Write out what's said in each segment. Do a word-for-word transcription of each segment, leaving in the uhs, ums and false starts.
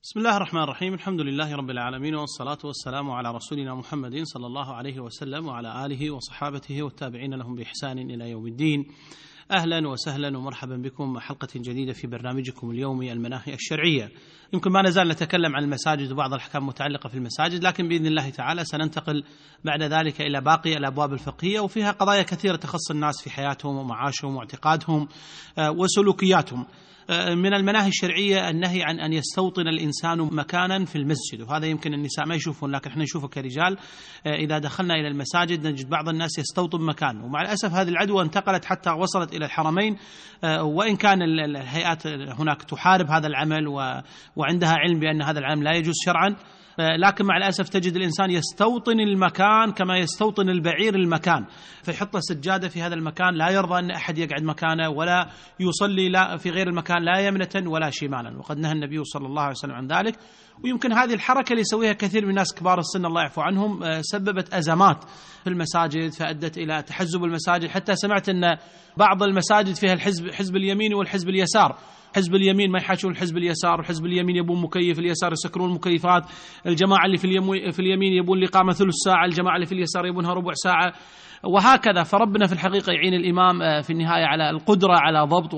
بسم الله الرحمن الرحيم. الحمد لله رب العالمين، والصلاة والسلام على رسولنا محمد صلى الله عليه وسلم وعلى آله وصحابته والتابعين لهم بإحسان إلى يوم الدين. أهلا وسهلا ومرحبا بكم مع حلقة جديدة في برنامجكم اليومي المناهي الشرعية. يمكن ما نزال نتكلم عن المساجد وبعض الأحكام المتعلقة في المساجد، لكن بإذن الله تعالى سننتقل بعد ذلك إلى باقي الأبواب الفقهية، وفيها قضايا كثيرة تخص الناس في حياتهم ومعاشهم واعتقادهم وسلوكياتهم. من المناهي الشرعية النهي عن أن يستوطن الإنسان مكانا في المسجد، وهذا يمكن النساء ما يشوفون لكن احنا نشوفه كرجال. إذا دخلنا إلى المساجد نجد بعض الناس يستوطن مكان، ومع الأسف هذه العدوى انتقلت حتى وصلت إلى الحرمين، وإن كان الهيئات هناك تحارب هذا العمل وعندها علم بأن هذا العمل لا يجوز شرعا، لكن مع الأسف تجد الإنسان يستوطن المكان كما يستوطن البعير المكان، فيحط سجادة في هذا المكان، لا يرضى أن أحد يقعد مكانه ولا يصلي لا في غير المكان لا يمنة ولا شمالا، وقد نهى النبي صلى الله عليه وسلم عن ذلك. ويمكن هذه الحركة اللي يسويها كثير من الناس كبار السن الله يعفو عنهم سببت أزمات في المساجد، فأدت إلى تحزب المساجد. حتى سمعت أن بعض المساجد فيها الحزب حزب اليمين والحزب اليسار، حزب اليمين ما يحاشون الحزب اليسار، وحزب اليمين يبون مكيف، اليسار يسكرون المكيفات، الجماعة اللي في, في اليمين يبون الإقامة ثلث ساعة، الجماعة اللي في اليسار يبونها ربع ساعة، وهكذا. فربنا في الحقيقة يعين الإمام في النهاية على القدرة على ضبط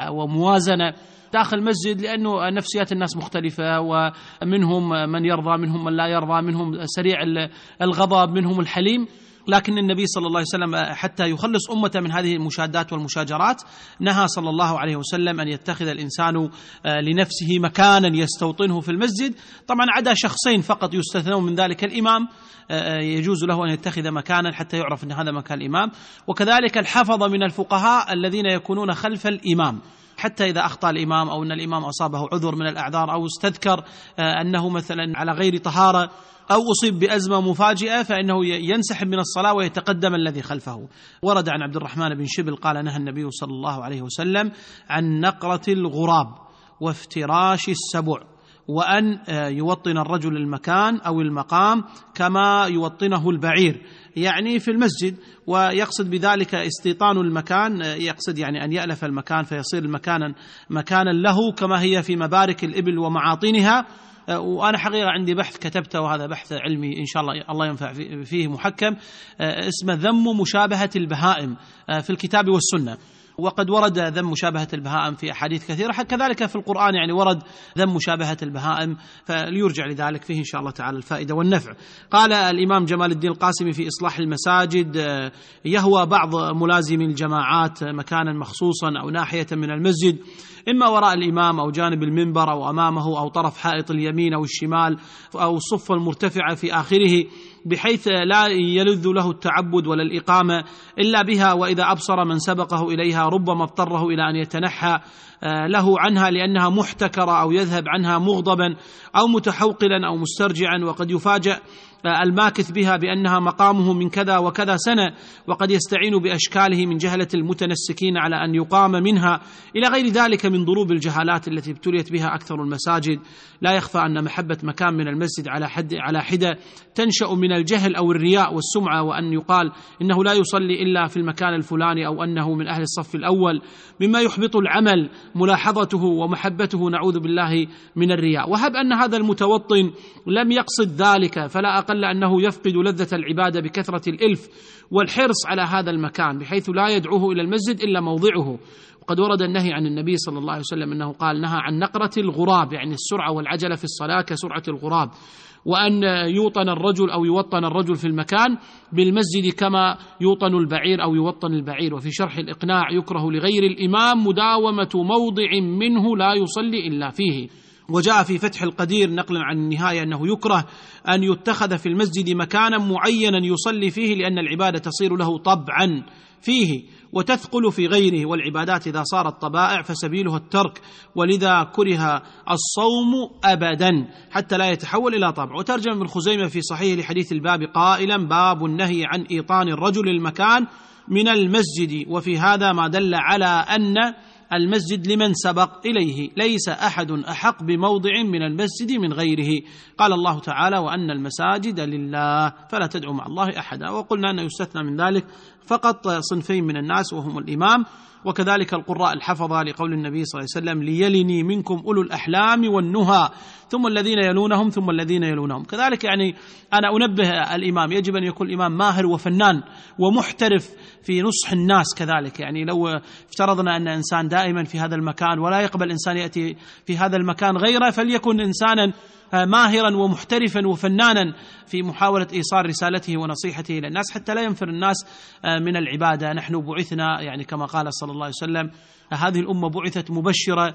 وموازنة داخل المسجد، لأنه نفسيات الناس مختلفة، ومنهم من يرضى منهم من لا يرضى، منهم سريع الغضب منهم الحليم. لكن النبي صلى الله عليه وسلم حتى يخلص أمته من هذه المشادات والمشاجرات نهى صلى الله عليه وسلم أن يتخذ الإنسان لنفسه مكانا يستوطنه في المسجد. طبعا عدا شخصين فقط يستثنون من ذلك، الإمام يجوز له أن يتخذ مكانا حتى يعرف أن هذا مكان الإمام، وكذلك الحفظة من الفقهاء الذين يكونون خلف الإمام، حتى إذا أخطأ الإمام أو أن الإمام أصابه عذر من الأعذار أو استذكر أنه مثلا على غير طهارة أو أصيب بأزمة مفاجئة فإنه ينسحب من الصلاة ويتقدم الذي خلفه. ورد عن عبد الرحمن بن شبل قال نهى النبي صلى الله عليه وسلم عن نقرة الغراب وافتراش السبع، وأن يوطن الرجل المكان أو المقام كما يوطنه البعير، يعني في المسجد. ويقصد بذلك استيطان المكان، يقصد يعني أن يألف المكان فيصير المكان مكانا له كما هي في مبارك الإبل ومعاطنها. وأنا حقيقة عندي بحث كتبته، وهذا بحث علمي إن شاء الله الله ينفع فيه محكم، اسمه ذم مشابهة البهائم في الكتاب والسنة. وقد ورد ذم مشابهة البهائم في أحاديث كثيرة، كذلك في القرآن يعني ورد ذم مشابهة البهائم، فليرجع لذلك فيه إن شاء الله تعالى الفائدة والنفع. قال الإمام جمال الدين القاسمي في إصلاح المساجد: يهوى بعض ملازمي الجماعات مكانا مخصوصا أو ناحية من المسجد، إما وراء الإمام أو جانب المنبر أو أمامه أو طرف حائط اليمين أو الشمال أو الصفة المرتفعة في آخره، بحيث لا يلذ له التعبد ولا الإقامة إلا بها، وإذا أبصر من سبقه إليها ربما اضطره إلى أن يتنحى له عنها لأنها محتكرة، أو يذهب عنها مغضبا أو متحوقلا أو مسترجعا، وقد يفاجأ الماكث بها بأنها مقامه من كذا وكذا سنة، وقد يستعين بأشكاله من جهلة المتنسكين على أن يقام منها، إلى غير ذلك من ضروب الجهالات التي ابتليت بها أكثر المساجد. لا يخفى أن محبة مكان من المسجد على حد على حدة تنشأ من الجهل أو الرياء والسمعة، وأن يقال إنه لا يصلي إلا في المكان الفلاني، أو أنه من أهل الصف الأول، مما يحبط العمل ملاحظته ومحبته، نعوذ بالله من الرياء. وهب أن هذا المتوطن لم يقصد ذلك، فلا أقل أنه يفقد لذة العبادة بكثرة الإلف والحرص على هذا المكان، بحيث لا يدعوه إلى المسجد إلا موضعه. وقد ورد النهي عن النبي صلى الله عليه وسلم أنه قال نهى عن نقرة الغراب، يعني السرعة والعجلة في الصلاة كسرعة الغراب، وأن يوطن الرجل أو يوطن الرجل في المكان بالمسجد كما يوطن البعير أو يوطن البعير. وفي شرح الإقناع: يكره لغير الإمام مداومة موضع منه لا يصلي إلا فيه. وجاء في فتح القدير نقلا عن النهاية أنه يكره أن يتخذ في المسجد مكانا معينا يصلي فيه، لأن العبادة تصير له طبعا فيه وتثقل في غيره، والعبادات إذا صارت طبائع فسبيلها الترك، ولذا كره الصوم أبدا حتى لا يتحول إلى طبع. وترجم ابن خزيمة في صحيح لحديث الباب قائلا: باب النهي عن إيطان الرجل المكان من المسجد، وفي هذا ما دل على أن المسجد لمن سبق إليه، ليس أحد أحق بموضع من المسجد من غيره. قال الله تعالى: وأن المساجد لله فلا تدعوا مع الله أحدا. وقلنا أنه يستثنى من ذلك فقط صنفين من الناس وهم الإمام وكذلك القراء الحفظة، لقول النبي صلى الله عليه وسلم: ليلني منكم أولو الأحلام والنهى ثم الذين يلونهم ثم الذين يلونهم. كذلك يعني أنا أنبه الإمام يجب أن يكون الإمام ماهر وفنان ومحترف في نصح الناس. كذلك يعني لو افترضنا أن إنسان دائما في هذا المكان ولا يقبل إنسان يأتي في هذا المكان غيره، فليكن إنسانا ماهرا ومحترفا وفنانا في محاولة إيصال رسالته ونصيحته إلى الناس حتى لا ينفر الناس من العبادة. نحن بعثنا يعني كما قال صلى الله عليه وسلم: هذه الأمة بعثت مبشرة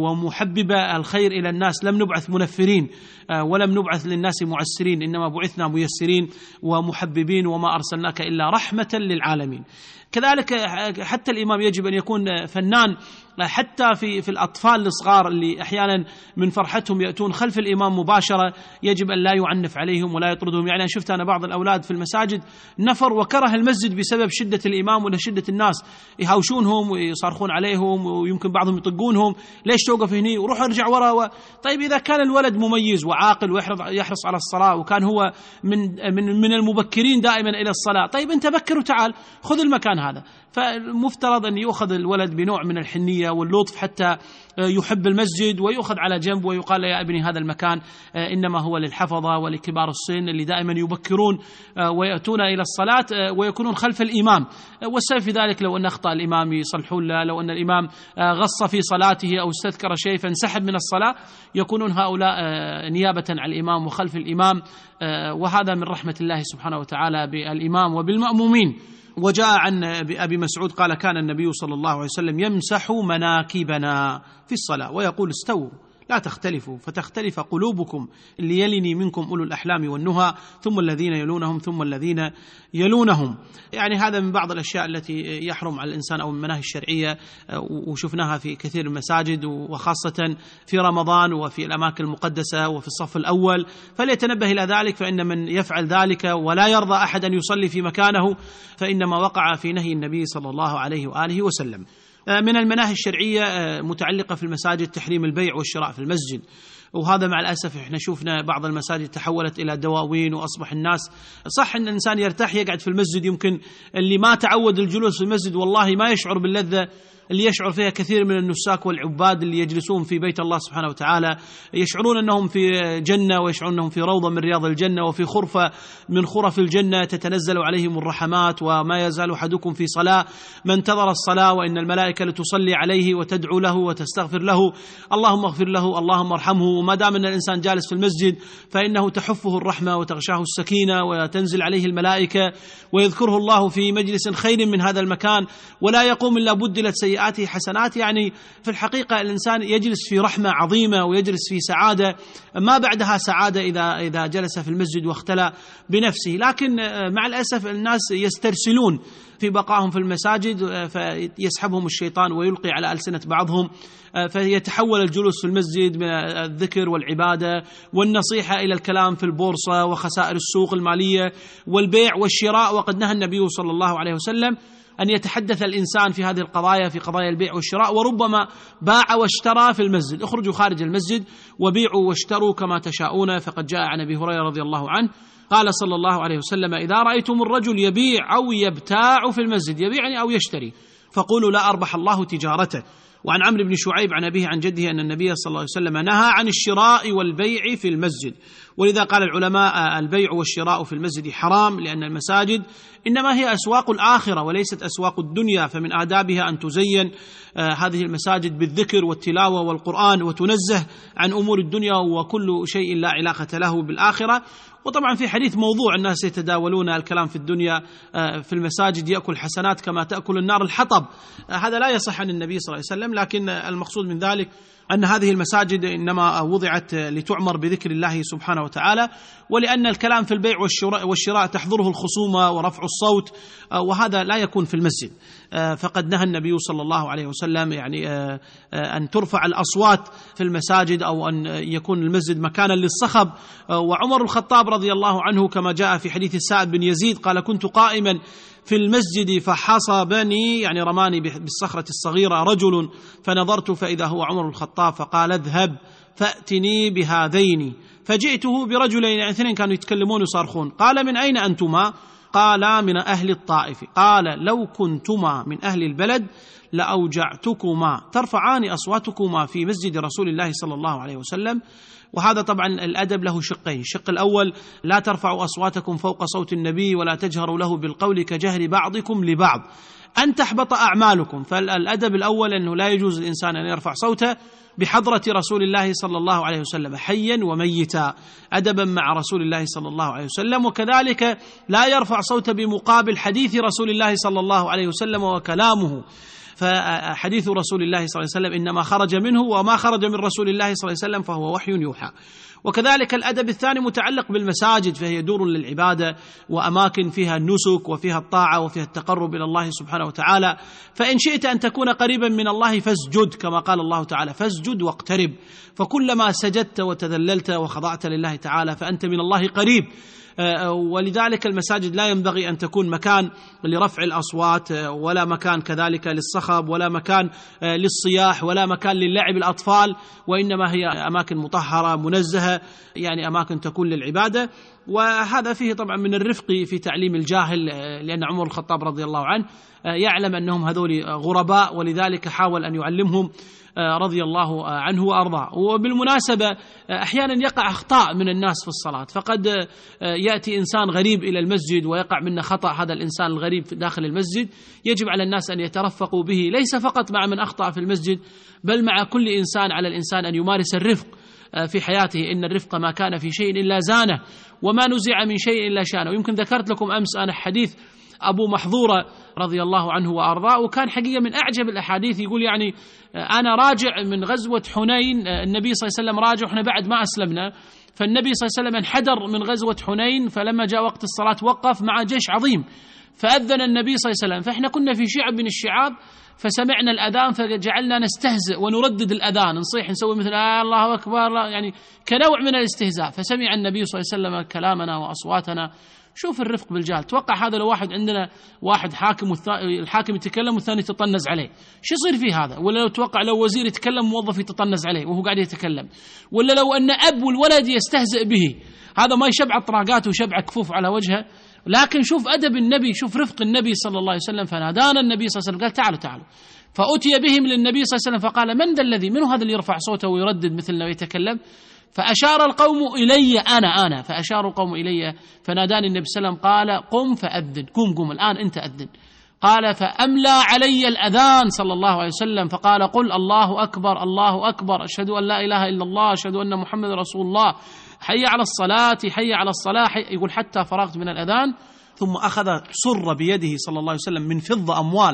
ومحببة الخير إلى الناس، لم نبعث منفرين ولم نبعث للناس معسرين، إنما بعثنا ميسرين ومحببين وما أرسلناك إلا رحمة للعالمين. كذلك حتى الإمام يجب أن يكون فنان حتى في في الأطفال الصغار اللي أحيانا من فرحتهم يأتون خلف الإمام مباشرة، يجب أن لا يعنف عليهم ولا يطردهم. يعني شفت أنا بعض الأولاد في المساجد نفر وكره المسجد بسبب شدة الإمام ولا شدة الناس، يهاوشونهم ويصارخون عليهم ويمكن بعضهم يطقونهم: ليش توقف هني وروح ارجع ورا و... طيب إذا كان الولد مميز وعاقل ويحرص على الصلاة وكان هو من من من المبكرين دائما إلى الصلاة، طيب أنت بكر وتعال خذ المكان هذا. فالمفترض أن يؤخذ الولد بنوع من الحنية واللطف حتى يحب المسجد ويؤخذ على جنب ويقال: يا ابني هذا المكان إنما هو للحفظة ولكبار السن اللي دائما يبكرون ويأتون إلى الصلاة ويكونون خلف الإمام. والسبب في ذلك لو أن أخطأ الإمام يصلحون له، لو أن الإمام غص في صلاته أو استذكر شيء فانسحب من الصلاة، يكونون هؤلاء نيابة عن الإمام وخلف الإمام، وهذا من رحمة الله سبحانه وتعالى بالإمام وبالمأمومين. وجاء عن أبي مسعود قال: كان النبي صلى الله عليه وسلم يمسح مناكبنا في الصلاة ويقول: استووا لا تختلفوا فتختلف قلوبكم، ليلني منكم أولو الأحلام والنهى ثم الذين يلونهم ثم الذين يلونهم. يعني هذا من بعض الأشياء التي يحرم على الإنسان أو من المناهي الشرعية، وشفناها في كثير من المساجد وخاصة في رمضان وفي الأماكن المقدسة وفي الصف الأول، فليتنبه إلى ذلك، فإن من يفعل ذلك ولا يرضى أحد أن يصلي في مكانه فإنما وقع في نهي النبي صلى الله عليه وآله وسلم. من المناهي الشرعية متعلقة في المساجد تحريم البيع والشراء في المسجد، وهذا مع الأسف احنا شوفنا بعض المساجد تحولت إلى دواوين، وأصبح الناس صح أن الإنسان يرتاح يقعد في المسجد، يمكن اللي ما تعود الجلوس في المسجد والله ما يشعر باللذة اللي يشعر فيها كثير من النساك والعباد اللي يجلسون في بيت الله سبحانه وتعالى، يشعرون أنهم في جنة ويشعرون أنهم في روضة من رياض الجنة وفي خرفة من خرف الجنة تتنزل عليهم الرحمات، وما يزال أحدكم في صلاة ما انتظر الصلاة وإن الملائكة لتصلي عليه وتدعو له وتستغفر له: اللهم اغفر له اللهم ارحمه. وما دام أن الإنسان جالس في المسجد فإنه تحفه الرحمة وتغشاه السكينة وتنزل عليه الملائكة ويذكره الله في مجلس خير من هذا المكان، ولا يقوم إلا بدلت سيئاته حسنات. يعني في الحقيقة الإنسان يجلس في رحمة عظيمة ويجلس في سعادة ما بعدها سعادة إذا إذا جلس في المسجد واختلى بنفسه. لكن مع الأسف الناس يسترسلون في بقائهم في المساجد، فيسحبهم الشيطان ويلقي على ألسنة بعضهم، فيتحول الجلوس في المسجد من الذكر والعبادة والنصيحة إلى الكلام في البورصة وخسائر السوق المالية والبيع والشراء. وقد نهى النبي صلى الله عليه وسلم أن يتحدث الإنسان في هذه القضايا، في قضايا البيع والشراء، وربما باع واشترى في المسجد. اخرجوا خارج المسجد وبيعوا واشتروا كما تشاءون، فقد جاء عن أبي هريرة رضي الله عنه قال صلى الله عليه وسلم: إذا رأيتم الرجل يبيع أو يبتاع في المسجد، يبيعني أو يشتري، فقولوا لا أربح الله تجارته. وعن عمرو بن شعيب عن أبيه عن جده أن النبي صلى الله عليه وسلم نهى عن الشراء والبيع في المسجد. ولذا قال العلماء: البيع والشراء في المسجد حرام، لأن المساجد إنما هي أسواق الآخرة وليست أسواق الدنيا، فمن آدابها أن تزين هذه المساجد بالذكر والتلاوة والقرآن وتنزه عن أمور الدنيا وكل شيء لا علاقة له بالآخرة. وطبعا في حديث موضوع: الناس يتداولون الكلام في الدنيا في المساجد يأكل حسنات كما تأكل النار الحطب. هذا لا يصح عن النبي صلى الله عليه وسلم، لكن المقصود من ذلك أن هذه المساجد إنما وضعت لتعمر بذكر الله سبحانه وتعالى، ولأن الكلام في البيع والشراء تحضره الخصومة ورفع الصوت، وهذا لا يكون في المسجد. فقد نهى النبي صلى الله عليه وسلم يعني أن ترفع الأصوات في المساجد أو أن يكون المسجد مكانا للصخب. وعمر الخطاب رضي الله عنه كما جاء في حديث السائب بن يزيد قال: كنت قائما في المسجد فحصبني، يعني رماني بالصخرة الصغيرة رجل، فنظرت فإذا هو عمر الخطاب، فقال: اذهب فأتني بهذين. فجئته برجلين، يعني اثنين كانوا يتكلمون ويصارخون. قال: من أين أنتما؟ قالا من أهل الطائف قال لو كنتما من أهل البلد لأوجعتكما ترفعان أصواتكما في مسجد رسول الله صلى الله عليه وسلم. وهذا طبعا الأدب له شقين: الشق الأول لا ترفعوا أصواتكم فوق صوت النبي ولا تجهروا له بالقول كجهر بعضكم لبعض أن تحبط أعمالكم. فالأدب الأول أنه لا يجوز الإنسان أن يرفع صوته بحضرة رسول الله صلى الله عليه وسلم حيا وميتا، أدبا مع رسول الله صلى الله عليه وسلم. وكذلك لا يرفع صوته بمقابل حديث رسول الله صلى الله عليه وسلم وكلامه، فحديث رسول الله صلى الله عليه وسلم إنما خرج منه، وما خرج من رسول الله صلى الله عليه وسلم فهو وحي يوحى. وكذلك الأدب الثاني متعلق بالمساجد، فهي دور للعبادة وأماكن فيها النسك وفيها الطاعة وفيها التقرب إلى الله سبحانه وتعالى. فإن شئت أن تكون قريبا من الله فاسجد، كما قال الله تعالى: فاسجد واقترب. فكلما سجدت وتذللت وخضعت لله تعالى فأنت من الله قريب. ولذلك المساجد لا ينبغي أن تكون مكان لرفع الأصوات، ولا مكان كذلك للصخب، ولا مكان للصياح، ولا مكان للعب الأطفال، وإنما هي أماكن مطهرة منزهة، يعني أماكن تكون للعبادة. وهذا فيه طبعا من الرفق في تعليم الجاهل، لأن عمر الخطاب رضي الله عنه يعلم أنهم هذول غرباء، ولذلك حاول أن يعلمهم رضي الله عنه وأرضاه. وبالمناسبة أحيانا يقع أخطاء من الناس في الصلاة، فقد يأتي إنسان غريب إلى المسجد ويقع منه خطأ هذا الإنسان الغريب داخل المسجد، يجب على الناس أن يترفقوا به، ليس فقط مع من أخطأ في المسجد بل مع كل إنسان. على الإنسان أن يمارس الرفق في حياته، إن الرفق ما كان في شيء إلا زانه، وما نزع من شيء إلا شانه. ويمكن ذكرت لكم أمس أنا حديث أبو محظورة رضي الله عنه وأرضاه، وكان حقيقة من أعجب الأحاديث. يقول يعني أنا راجع من غزوة حنين، النبي صلى الله عليه وسلم راجع وإحنا بعد ما أسلمنا، فالنبي صلى الله عليه وسلم انحدر من غزوة حنين، فلما جاء وقت الصلاة وقف مع جيش عظيم، فأذن النبي صلى الله عليه وسلم، فإحنا كنا في شعب من الشعاب، فسمعنا الأذان فجعلنا نستهزئ ونردد الأذان، نصيح نسوي مثل آه الله أكبر، يعني كنوع من الاستهزاء. فسمع النبي صلى الله عليه وسلم كلامنا وأصواتنا. شوف الرفق بالجهل. توقع هذا لو واحد عندنا واحد حاكم الحاكم يتكلم والثاني يتطنز عليه، شو يصير فيه هذا؟ ولا لو توقع لو وزير يتكلم موظف يتطنز عليه وهو قاعد يتكلم، ولا لو أن أب والولد يستهزئ به، هذا ما يشبع طراقات ويشبع كفوف على وجهه. لكن شوف أدب النبي، شوف رفق النبي صلى الله عليه وسلم. فنادانا النبي صلى الله عليه وسلم قال: تعالوا تعالوا. فأتي بهم للنبي صلى الله عليه وسلم فقال: من ذا الذي منه هذا اللي يرفع صوته ويردد مثلنا ويتكلم؟ فأشار القوم إلي أنا أنا فأشار القوم إلي، فناداني النبي صلى الله عليه وسلم قال: قم فأذن، قم قم الآن أنت أذن. قال: فأملى علي الأذان صلى الله عليه وسلم فقال: قل الله أكبر الله أكبر، أشهد أن لا إله إلا الله، أشهد أن محمد رسول الله، حي على الصلاة حي على الصلاة. يقول: حتى فرغت من الأذان، ثم أخذ صر بيده صلى الله عليه وسلم من فضة أموال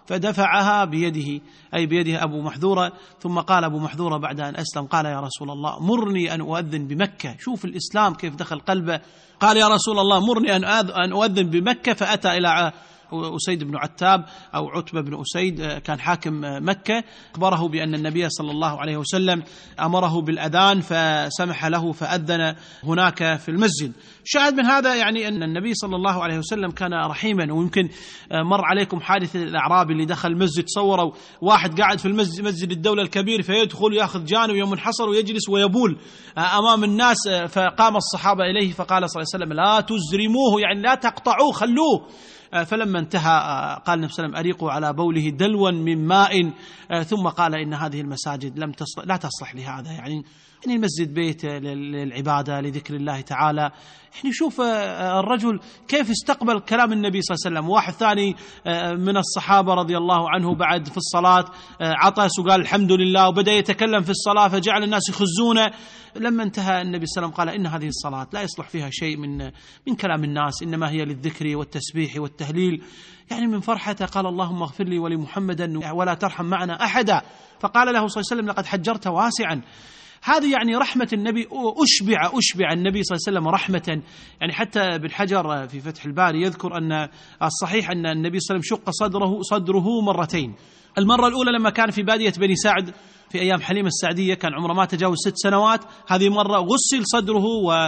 فدفعها بيده، أي بيده أبو محذورة. ثم قال أبو محذورة بعد أن أسلم، قال: يا رسول الله مرني أن أؤذن بمكة. شوف الإسلام كيف دخل قلبه. قال: يا رسول الله مرني أن أؤذن بمكة. فأتى إلى أسيد بن عتاب أو عتبة بن أسيد، كان حاكم مكة، أخبره بأن النبي صلى الله عليه وسلم أمره بالأذان فسمح له فأذن هناك في المسجد. شاهد من هذا يعني أن النبي صلى الله عليه وسلم كان رحيما. ويمكن مر عليكم حادث الأعرابي اللي دخل المسجد، صوروا واحد قاعد في المسجد مسجد الدولة الكبير، فيدخل يأخذ جانب يوم منحصر ويجلس ويبول أمام الناس، فقام الصحابة إليه فقال صلى الله عليه وسلم: لا تزرموه، يعني لا تقطعوه، خلوه. فلما انتهى قال النبي صلى الله عليه وسلم: أريقوا على بوله دلوا من ماء. ثم قال: إن هذه المساجد لم تصلح لا تصلح لهذا، يعني يعني المسجد بيت للعبادة لذكر الله تعالى. يعني شوف الرجل كيف استقبل كلام النبي صلى الله عليه وسلم. واحد ثاني من الصحابة رضي الله عنه بعد في الصلاة عطس وقال الحمد لله، وبدأ يتكلم في الصلاة فجعل الناس يخزونه. لما انتهى النبي صلى الله عليه وسلم قال: إن هذه الصلاة لا يصلح فيها شيء من من كلام الناس، إنما هي للذكر والتسبيح والتهليل. يعني من فرحته قال: اللهم اغفر لي ولمحمد ولا ترحم معنا أحدا. فقال له صلى الله عليه وسلم: لقد حجرت واسعا. هذه يعني رحمة النبي، أشبع أشبع النبي صلى الله عليه وسلم رحمة. يعني حتى ابن حجر في فتح الباري يذكر أن الصحيح أن النبي صلى الله عليه وسلم شق صدره صدره مرتين. المرة الأولى لما كان في بادية بني سعد في أيام حليمة السعدية، كان عمره ما تجاوز ست سنوات. هذه مرة غسل صدره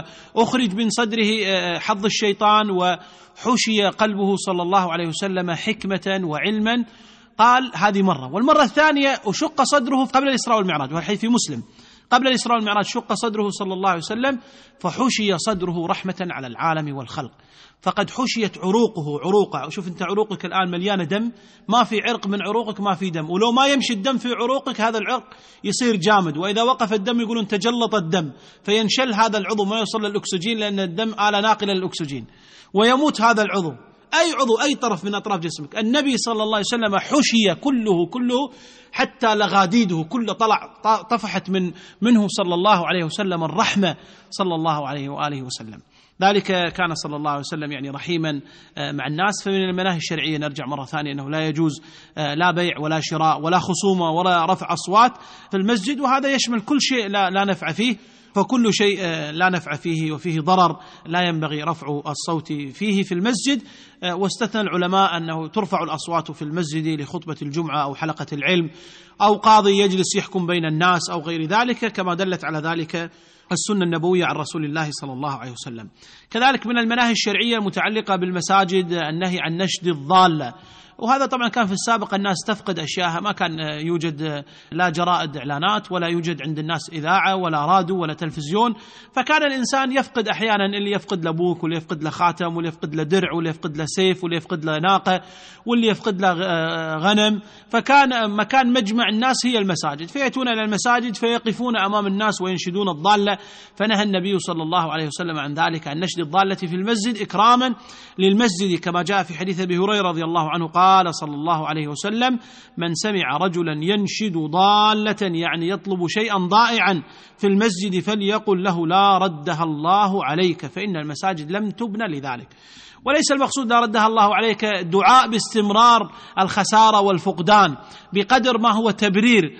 وأخرج من صدره حظ الشيطان وحشي قلبه صلى الله عليه وسلم حكمة وعلما. قال هذه مرة. والمرة الثانية أشق صدره قبل الإسراء والمعراج، والحديث في مسلم، قبل الإسراء والمعراج شق صدره صلى الله عليه وسلم فحشي صدره رحمة على العالم والخلق، فقد حشيت عروقه عروقه. وشوف أنت عروقك الآن مليانة دم، ما في عرق من عروقك ما في دم، ولو ما يمشي الدم في عروقك هذا العرق يصير جامد، وإذا وقف الدم يقولون تجلط الدم فينشل هذا العضو ما يوصل للأكسجين، لأن الدم آلة ناقلة للأكسجين، ويموت هذا العضو. أي عضو أي طرف من أطراف جسمك، النبي صلى الله عليه وسلم حشي كله كله حتى لغاديده كله طلع طفحت من منه صلى الله عليه وسلم الرحمة صلى الله عليه وآله وسلم. ذلك كان صلى الله عليه وسلم يعني رحيما مع الناس. فمن المناهي الشرعية نرجع مرة ثانية أنه لا يجوز لا بيع ولا شراء ولا خصومة ولا رفع أصوات في المسجد، وهذا يشمل كل شيء لا, لا نفع فيه، فكل شيء لا نفع فيه وفيه ضرر لا ينبغي رفع الصوت فيه في المسجد. واستثنى العلماء أنه ترفع الأصوات في المسجد لخطبة الجمعة أو حلقة العلم أو قاضي يجلس يحكم بين الناس أو غير ذلك، كما دلت على ذلك السنة النبوية عن رسول الله صلى الله عليه وسلم. كذلك من المناهي الشرعية المتعلقة بالمساجد النهي عن نشد الضالة، وهذا طبعا كان في السابق الناس تفقد أشياء، ما كان يوجد لا جرائد إعلانات ولا يوجد عند الناس إذاعة ولا راديو ولا تلفزيون، فكان الإنسان يفقد أحيانا، اللي يفقد له بوك واللي يفقد له خاتم واللي يفقد له درع واللي يفقد له سيف واللي يفقد له ناقة واللي يفقد له غنم، فكان مكان مجمع الناس هي المساجد، فيأتون إلى المساجد فيقفون أمام الناس وينشدون الضالة. فنهى النبي صلى الله عليه وسلم عن ذلك، عن نشد الضالة في المسجد إكراما للمسجد، كما جاء في حديث أبي هريرة رضي الله عنه قال صلى الله عليه وسلم: من سمع رجلا ينشد ضالة يعني يطلب شيئا ضائعا في المسجد فليقل له لا ردها الله عليك، فإن المساجد لم تبنى لذلك. وليس المقصود لا ردها الله عليك دعاء باستمرار الخسارة والفقدان، بقدر ما هو تبرير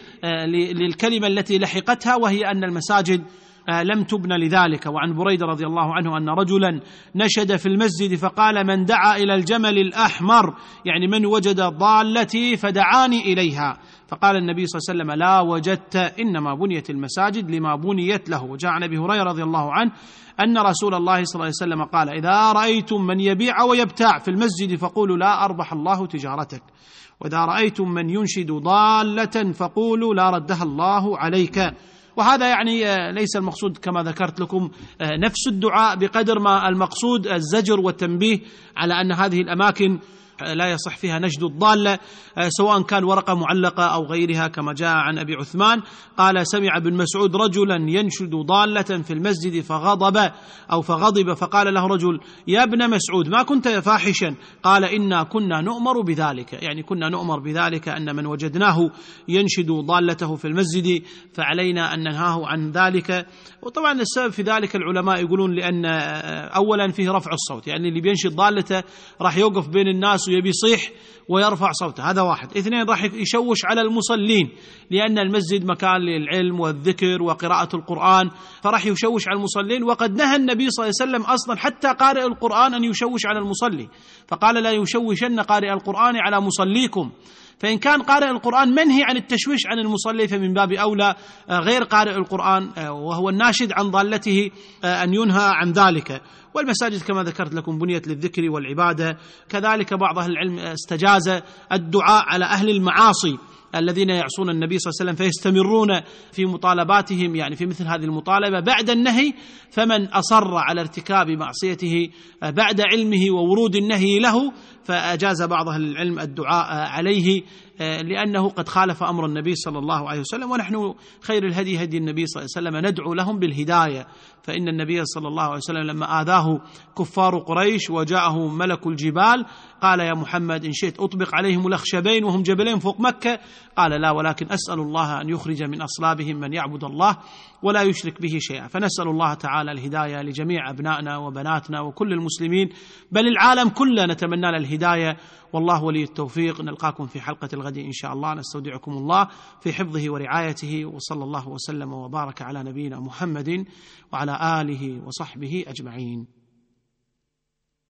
للكلمة التي لحقتها، وهي أن المساجد لم تبنى لذلك. وعن بريدة رضي الله عنه أن رجلا نشد في المسجد فقال: من دعا إلى الجمل الأحمر، يعني من وجد ضالتي فدعاني إليها، فقال النبي صلى الله عليه وسلم: لا وجدت، إنما بنيت المساجد لما بنيت له. وجاء عن أبي هريرة رضي الله عنه أن رسول الله صلى الله عليه وسلم قال: إذا رأيتم من يبيع ويبتاع في المسجد فقولوا لا أربح الله تجارتك، وإذا رأيتم من ينشد ضالة فقولوا لا ردها الله عليك. وهذا يعني ليس المقصود كما ذكرت لكم نفس الدعاء، بقدر ما المقصود الزجر والتنبيه على أن هذه الأماكن لا يصح فيها نشد الضالة، سواء كان ورقة معلقة أو غيرها، كما جاء عن أبي عثمان قال: سمع ابن مسعود رجلا ينشد ضالة في المسجد فغضب أو فغضب، فقال له رجل: يا ابن مسعود ما كنت فاحشا؟ قال: إنا كنا نؤمر بذلك، يعني كنا نؤمر بذلك أن من وجدناه ينشد ضالته في المسجد فعلينا أن ننهاه عن ذلك. وطبعا السبب في ذلك العلماء يقولون لأن أولا فيه رفع الصوت، يعني اللي بينشد ضالته راح يوقف بين الناس ويبي يصيح ويرفع صوته، هذا واحد. اثنين، راح يشوش على المصلين، لأن المسجد مكان للعلم والذكر وقراءة القرآن، فراح يشوش على المصلين. وقد نهى النبي صلى الله عليه وسلم أصلا حتى قارئ القرآن أن يشوش على المصلي، فقال: لا يشوشن قارئ القرآن على مصليكم. فإن كان قارئ القرآن منهي عن التشويش عن المصلي، فمن باب أولى غير قارئ القرآن وهو الناشد عن ضالته أن ينهى عن ذلك. والمساجد كما ذكرت لكم بنيت للذكر والعبادة. كذلك بعض أهل العلم استجاز الدعاء على أهل المعاصي الذين يعصون النبي صلى الله عليه وسلم فيستمرون في مطالباتهم، يعني في مثل هذه المطالبة بعد النهي، فمن أصر على ارتكاب معصيته بعد علمه وورود النهي له فأجاز بعض أهل العلم الدعاء عليه، لأنه قد خالف أمر النبي صلى الله عليه وسلم. ونحن خير الهدي هدي النبي صلى الله عليه وسلم ندعو لهم بالهداية، فإن النبي صلى الله عليه وسلم لما آذاه كفار قريش وجاءه ملك الجبال قال: يا محمد إن شئت أطبق عليهم الأخشبين وهم جبلين فوق مكة، قال: لا، ولكن أسأل الله أن يخرج من أصلابهم من يعبد الله ولا يشرك به شيئا. فنسأل الله تعالى الهداية لجميع أبنائنا وبناتنا وكل المسلمين، بل العالم كله نتمنى له الهداية، والله ولي التوفيق. نلقاكم في حلقة الغد إن شاء الله، نستودعكم الله في حفظه ورعايته، وصلى الله وسلم وبارك على نبينا محمد وعلى آله وصحبه أجمعين.